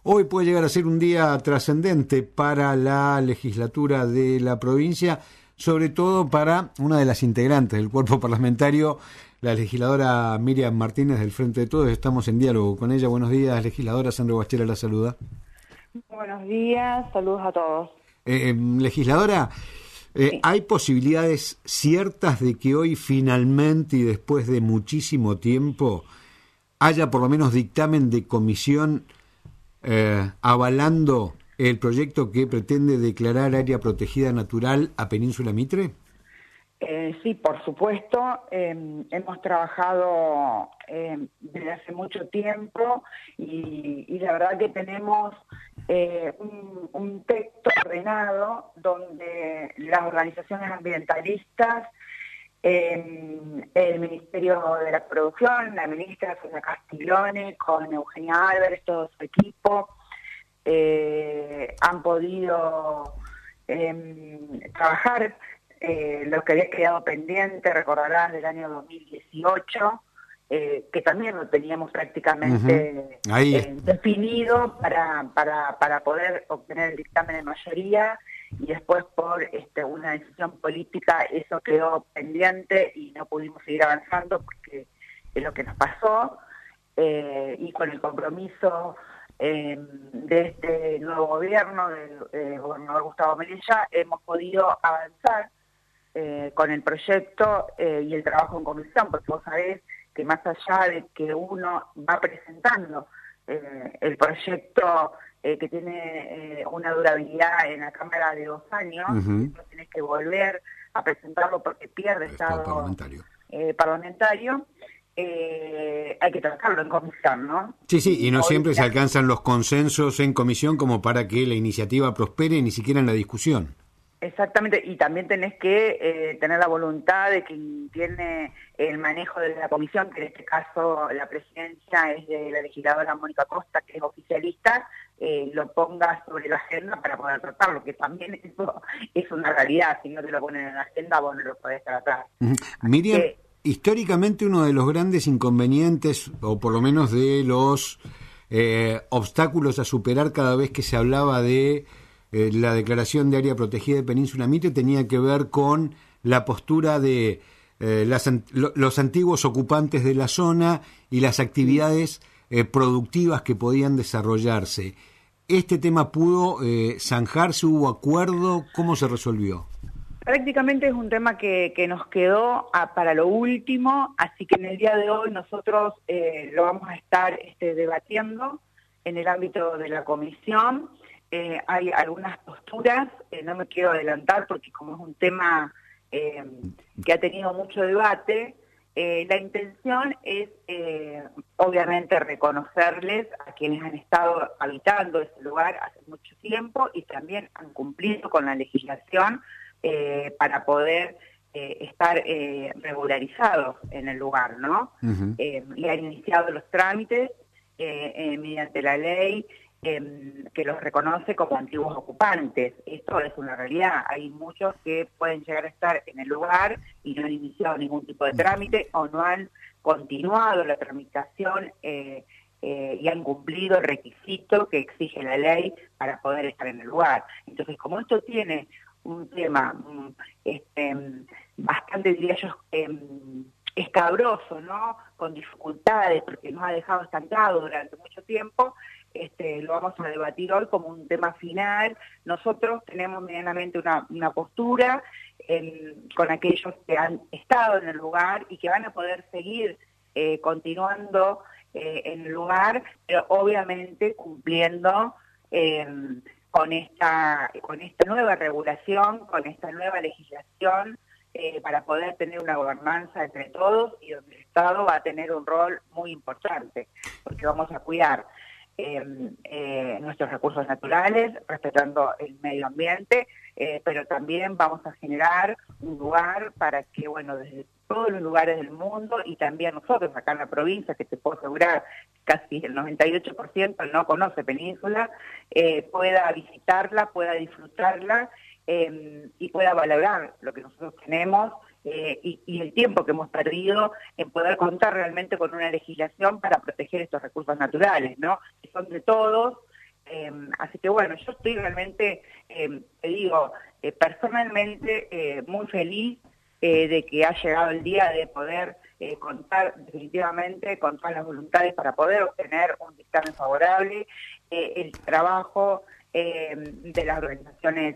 Hoy puede llegar a ser un día trascendente para la legislatura de la provincia, sobre todo para una de las integrantes del cuerpo parlamentario, la legisladora Miriam Martínez del Frente de Todos. Estamos en diálogo con ella. Buenos días, legisladora. Sandro Bachera la saluda. Buenos días, saludos a todos. Legisladora, Sí. ¿hay posibilidades ciertas de que hoy finalmente y después de muchísimo tiempo haya por lo menos dictamen de comisión avalando el proyecto que pretende declarar área protegida natural a Península Mitre? Sí, por supuesto. Hemos trabajado desde hace mucho tiempo y la verdad que tenemos un texto ordenado donde las organizaciones ambientalistas, el Ministerio de la Producción, la ministra Sonia Castiglione, con Eugenia Álvarez, todo su equipo, han podido trabajar lo que había quedado pendiente, recordarás, del año 2018, que también lo teníamos prácticamente definido para poder obtener el dictamen de mayoría, y después por una decisión política eso quedó pendiente y no pudimos seguir avanzando porque es lo que nos pasó, y con el compromiso de este nuevo gobierno, del gobernador Gustavo Melella, hemos podido avanzar con el proyecto y el trabajo en comisión, porque vos sabés que más allá de que uno va presentando el proyecto que tiene una durabilidad en la Cámara de 2 años, después tenés que volver a presentarlo porque pierde estado parlamentario, hay que tratarlo en comisión, ¿no? Sí, y no siempre se alcanzan los consensos en comisión como para que la iniciativa prospere, ni siquiera en la discusión. Exactamente, y también tenés que tener la voluntad de quien tiene el manejo de la comisión, que en este caso la presidencia es de la legisladora Mónica Costa, que es oficialista, lo ponga sobre la agenda para poder tratarlo, que también eso es una realidad. Si no te lo ponen en la agenda, vos no lo podés tratar. Miriam, históricamente uno de los grandes inconvenientes, o por lo menos de los obstáculos a superar cada vez que se hablaba de la declaración de área protegida de Península Mitre, tenía que ver con la postura de los antiguos ocupantes de la zona y las actividades productivas que podían desarrollarse. ¿Este tema pudo zanjarse? ¿Hubo acuerdo? ¿Cómo se resolvió? Prácticamente es un tema que nos quedó para lo último, así que en el día de hoy nosotros lo vamos a estar debatiendo en el ámbito de la comisión. Hay algunas posturas, no me quiero adelantar porque como es un tema que ha tenido mucho debate, la intención es obviamente reconocerles a quienes han estado habitando ese lugar hace mucho tiempo y también han cumplido con la legislación para poder estar regularizados en el lugar, ¿no? Y han iniciado los trámites mediante la ley que los reconoce como antiguos ocupantes. Esto es una realidad. Hay muchos que pueden llegar a estar en el lugar y no han iniciado ningún tipo de trámite o no han continuado la tramitación y han cumplido el requisito que exige la ley para poder estar en el lugar. Entonces, como esto tiene un tema bastante, diría yo, escabroso, ¿no? Con dificultades, porque nos ha dejado estancado durante mucho tiempo, lo vamos a debatir hoy como un tema final. Nosotros tenemos medianamente una postura con aquellos que han estado en el lugar y que van a poder seguir continuando en el lugar, pero obviamente cumpliendo con esta nueva regulación, con esta nueva legislación, para poder tener una gobernanza entre todos y donde el Estado va a tener un rol muy importante, porque vamos a cuidar nuestros recursos naturales, respetando el medio ambiente, pero también vamos a generar un lugar para que, bueno, desde todos los lugares del mundo y también nosotros acá en la provincia, que te puedo asegurar casi el 98% no conoce Península, pueda visitarla, pueda disfrutarla y pueda valorar lo que nosotros tenemos y el tiempo que hemos perdido en poder contar realmente con una legislación para proteger estos recursos naturales, ¿no? Que son de todos Así que bueno, yo estoy realmente, te digo, personalmente muy feliz de que ha llegado el día de poder contar definitivamente con todas las voluntades para poder obtener un dictamen favorable. El trabajo de las organizaciones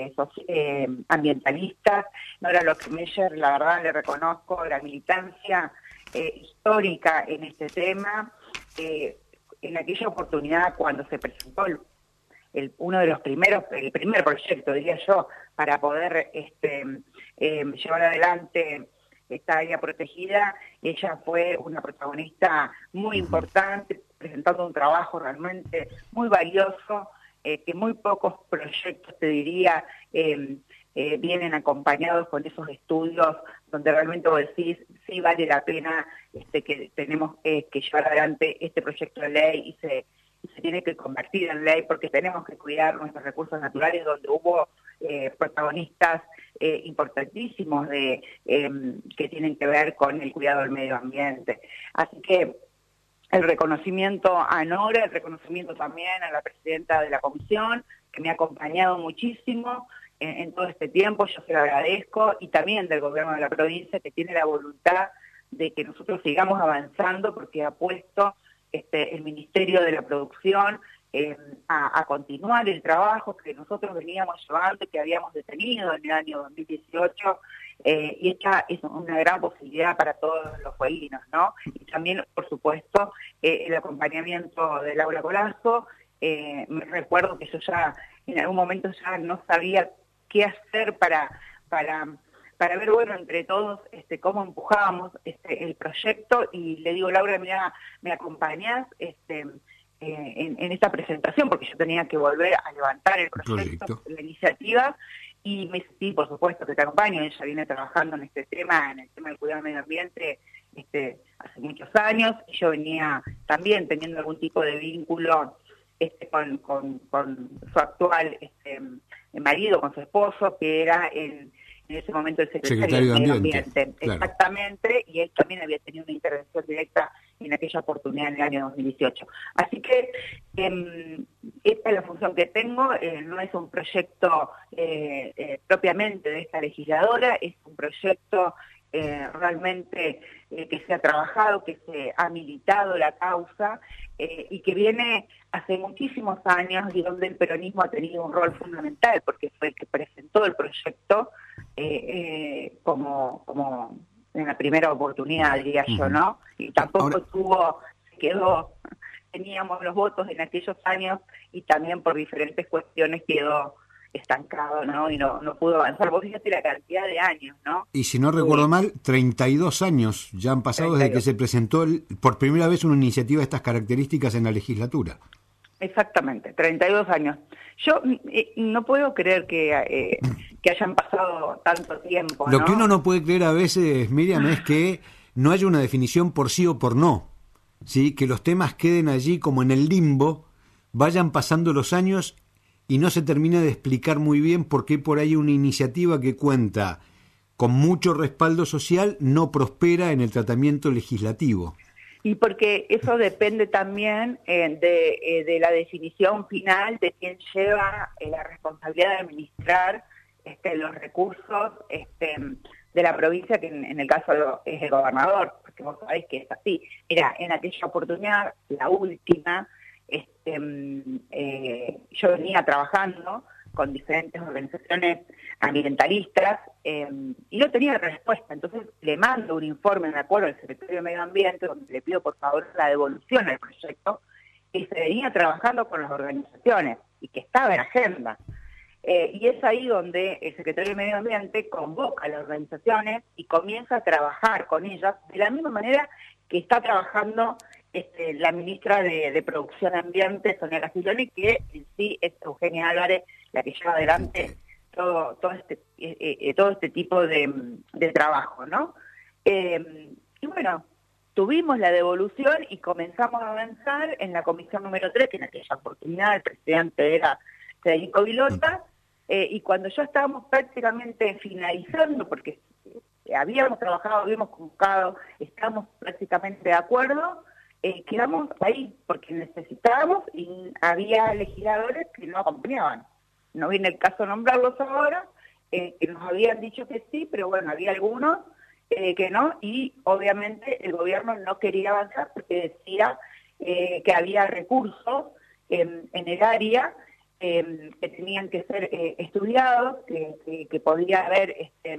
ambientalistas, Nora Lockmeyer, la verdad le reconozco la militancia histórica en este tema. En aquella oportunidad cuando se presentó uno de los el primer proyecto, diría yo, para poder llevar adelante esta área protegida, ella fue una protagonista muy importante, presentando un trabajo realmente muy valioso, que muy pocos proyectos, te diría, vienen acompañados con esos estudios donde realmente vos decís, sí vale la pena que tenemos que llevar adelante este proyecto de ley y se tiene que convertir en ley porque tenemos que cuidar nuestros recursos naturales, donde hubo protagonistas importantísimos que tienen que ver con el cuidado del medio ambiente. Así que el reconocimiento a Nora, el reconocimiento también a la presidenta de la comisión, que me ha acompañado muchísimo en todo este tiempo, yo se lo agradezco, y también del gobierno de la provincia, que tiene la voluntad de que nosotros sigamos avanzando, porque ha puesto el Ministerio de la Producción a continuar el trabajo que nosotros veníamos llevando, que habíamos detenido en el año 2018, y esta es una gran posibilidad para todos los fueguinos, ¿no? Y también, por supuesto, el acompañamiento de Laura Colazo. Me recuerdo que yo ya, en algún momento ya no sabía qué hacer para ver, bueno, entre todos, cómo empujábamos el proyecto, y le digo, Laura, mira, ¿me acompañás en esta presentación? Porque yo tenía que volver a levantar el proyecto, la iniciativa, y me sí, por supuesto que te acompaño. Ella viene trabajando en este tema, en el tema del cuidado del medio ambiente, hace muchos años, y yo venía también teniendo algún tipo de vínculo con su actual marido, con su esposo, que era en ese momento el secretario de Medio Ambiente. Claro. Exactamente, y él también había tenido una intervención directa en aquella oportunidad en el año 2018. Así que esta es la función que tengo, no es un proyecto propiamente de esta legisladora, es un proyecto realmente que se ha trabajado, que se ha militado la causa y que viene hace muchísimos años y donde el peronismo ha tenido un rol fundamental, porque fue el que presentó el proyecto como en la primera oportunidad, diría yo, ¿no? Y tampoco teníamos los votos en aquellos años, y también por diferentes cuestiones quedó estancado, ¿no? Y no pudo avanzar. Vos fíjate la cantidad de años, ¿no? Y si no recuerdo mal, 32 años ya han pasado 32. Desde que se presentó por primera vez una iniciativa de estas características en la legislatura. Exactamente, 32 años. Yo no puedo creer que hayan pasado tanto tiempo, Lo que uno no puede creer a veces, Miriam, es que no haya una definición por sí o por no, ¿sí? Que los temas queden allí como en el limbo, vayan pasando los años y no se termina de explicar muy bien por qué por ahí una iniciativa que cuenta con mucho respaldo social no prospera en el tratamiento legislativo. Y porque eso depende también de la definición final de quién lleva la responsabilidad de administrar los recursos de la provincia, que en el caso es el gobernador, porque vos sabés que es así. Era en aquella oportunidad, la última, yo venía trabajando con diferentes organizaciones ambientalistas y no tenía respuesta. Entonces le mando un informe, me acuerdo, al secretario de Medio Ambiente, donde le pido por favor la devolución del proyecto, que se venía trabajando con las organizaciones y que estaba en agenda. Y es ahí donde el secretario de Medio Ambiente convoca a las organizaciones y comienza a trabajar con ellas de la misma manera que está trabajando la ministra de Producción Ambiente, Sonia Castiglione, que en sí es Eugenia Álvarez la que lleva adelante todo este tipo de trabajo, ¿no? Y bueno, tuvimos la devolución y comenzamos a avanzar en la comisión número 3, que en aquella oportunidad el presidente era Federico Vilota, y cuando ya estábamos prácticamente finalizando, porque habíamos trabajado, habíamos convocado, estábamos prácticamente de acuerdo, quedamos ahí porque necesitábamos y había legisladores que no acompañaban. No viene el caso nombrarlos ahora, que nos habían dicho que sí, pero bueno, había algunos que no, y obviamente el gobierno no quería avanzar porque decía que había recursos en el área que tenían que ser estudiados, que podía haber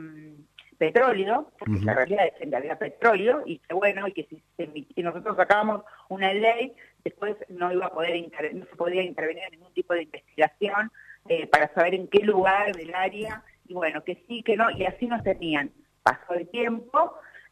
petróleo, porque la realidad es que había petróleo, y que bueno, y que si nosotros sacábamos una ley, después no iba a poder no se podía intervenir en ningún tipo de investigación para saber en qué lugar del área, y bueno, que sí, que no, y así nos tenían. Pasó el tiempo,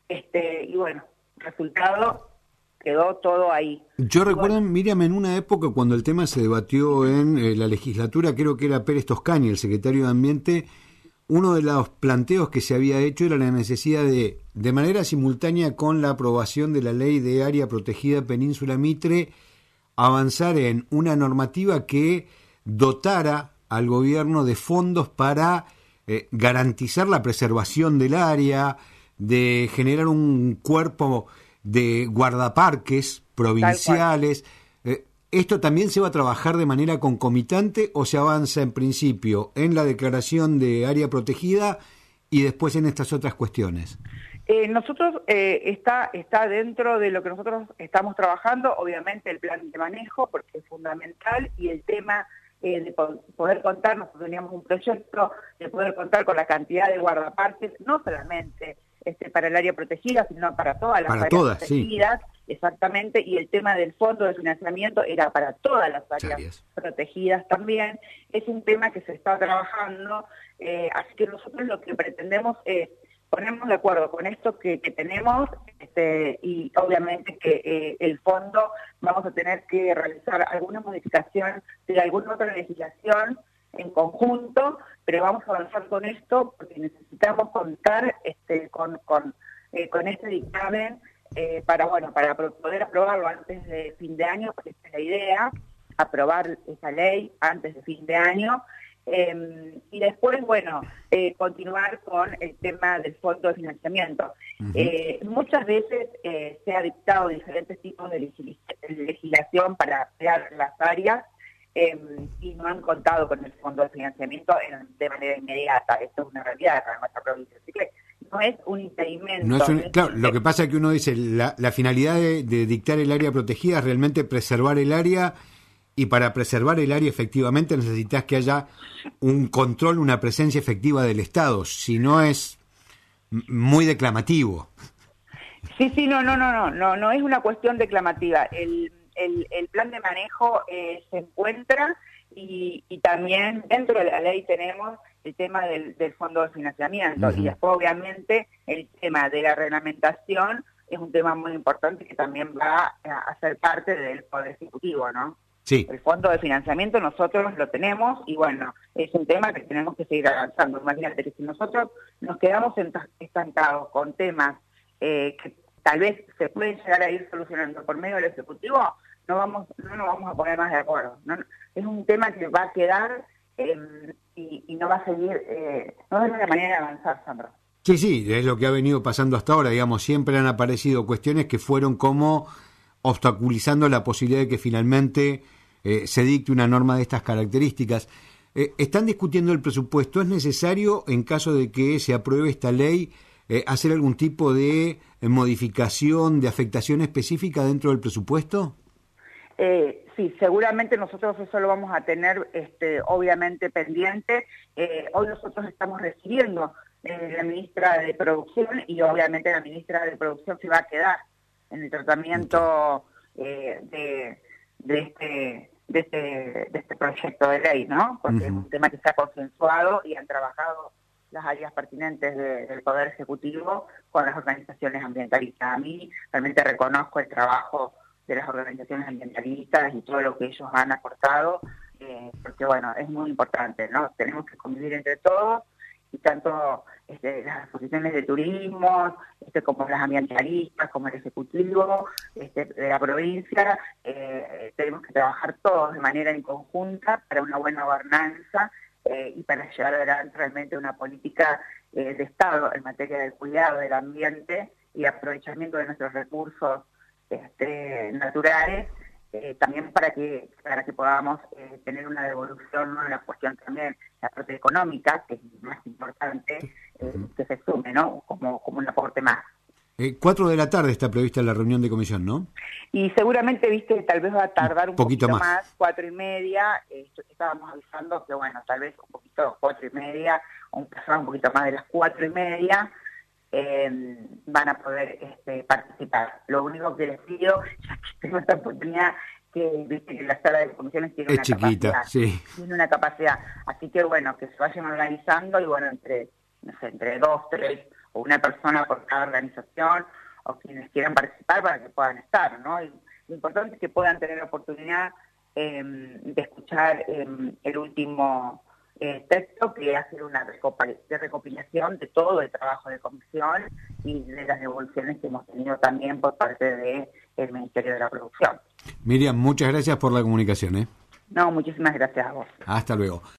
y bueno, resultado, quedó todo ahí. Yo recuerdo, Miriam, en una época cuando el tema se debatió en la legislatura, creo que era Pérez Toscani, el secretario de Ambiente, uno de los planteos que se había hecho era la necesidad de manera simultánea con la aprobación de la ley de área protegida Península Mitre, avanzar en una normativa que dotara al gobierno de fondos para garantizar la preservación del área, de generar un cuerpo de guardaparques provinciales. ¿Esto también se va a trabajar de manera concomitante o se avanza en principio en la declaración de área protegida y después en estas otras cuestiones? Nosotros está dentro de lo que nosotros estamos trabajando, obviamente el plan de manejo, porque es fundamental, y el tema de poder contar, nosotros teníamos un proyecto de poder contar con la cantidad de guardaparques, no solamente para el área protegida, sino para todas las áreas protegidas, sí. Exactamente, y el tema del fondo de financiamiento era para todas las áreas protegidas también. Es un tema que se está trabajando, así que nosotros lo que pretendemos es ponernos de acuerdo con esto que tenemos, y obviamente que el fondo vamos a tener que realizar alguna modificación de alguna otra legislación en conjunto, pero vamos a avanzar con esto porque necesitamos contar con este dictamen para poder aprobarlo antes de fin de año, porque esta es la idea, aprobar esa ley antes de fin de año. Y después, continuar con el tema del fondo de financiamiento. Muchas veces se ha dictado diferentes tipos de legislación para crear las áreas y no han contado con el fondo de financiamiento de manera inmediata. Esto es una realidad para nuestra provincia. Así que no es un impedimento. No es claro, lo que pasa es que uno dice, la finalidad de dictar el área protegida es realmente preservar el área. Y para preservar el área efectivamente necesitas que haya un control, una presencia efectiva del Estado, si no es muy declamativo. Sí, no es una cuestión declamativa. El plan de manejo se encuentra y también dentro de la ley tenemos el tema del fondo de financiamiento y después obviamente el tema de la reglamentación es un tema muy importante que también va a ser parte del Poder Ejecutivo, ¿no? Sí. El fondo de financiamiento nosotros lo tenemos y es un tema que tenemos que seguir avanzando. Imagínate que si nosotros nos quedamos estancados con temas que tal vez se pueden llegar a ir solucionando por medio del Ejecutivo, no nos vamos a poner más de acuerdo. No, es un tema que va a quedar y no va a seguir, no es una manera de avanzar, Sandra. Sí, es lo que ha venido pasando hasta ahora, digamos, siempre han aparecido cuestiones que fueron como obstaculizando la posibilidad de que finalmente se dicte una norma de estas características. Están discutiendo el presupuesto. ¿Es necesario, en caso de que se apruebe esta ley, hacer algún tipo de modificación, de afectación específica dentro del presupuesto? Sí, seguramente nosotros eso lo vamos a tener obviamente pendiente. Hoy nosotros estamos recibiendo la ministra de Producción y obviamente la ministra de Producción se va a quedar en el tratamiento de este proyecto de ley, ¿no? Porque es un tema que se ha consensuado y han trabajado las áreas pertinentes del Poder Ejecutivo con las organizaciones ambientalistas. A mí realmente reconozco el trabajo de las organizaciones ambientalistas y todo lo que ellos han aportado, porque es muy importante, ¿no? Tenemos que convivir entre todos y tanto las asociaciones de turismo, como las ambientalistas, como el Ejecutivo de la provincia, tenemos que trabajar todos de manera en conjunta para una buena gobernanza y para llevar adelante realmente una política de Estado en materia del cuidado del ambiente y aprovechamiento de nuestros recursos naturales, también para que podamos tener una devolución, ¿no? En la cuestión también, la parte económica, que es más importante, que se sume, ¿no? Como un aporte más. 4 de la tarde está prevista la reunión de comisión, ¿no? Y seguramente, viste, tal vez va a tardar un poquito más, 4:30, estábamos avisando que, bueno, tal vez un poquito, 4:30, un poquito más de las 4:30, van a poder participar. Lo único que les pido, ya que tengo esta oportunidad, que viste que la sala de comisiones tiene una chiquita, capacidad, sí. Tiene una capacidad, así que bueno, que se vayan organizando y bueno, entre 2, 3 o una persona por cada organización o quienes quieran participar para que puedan estar, ¿no? Y lo importante es que puedan tener la oportunidad de escuchar el último texto, que hace una recopilación de todo el trabajo de comisión y de las devoluciones que hemos tenido también por parte del Ministerio de la Producción. Miriam, muchas gracias por la comunicación. No, muchísimas gracias a vos. Hasta luego.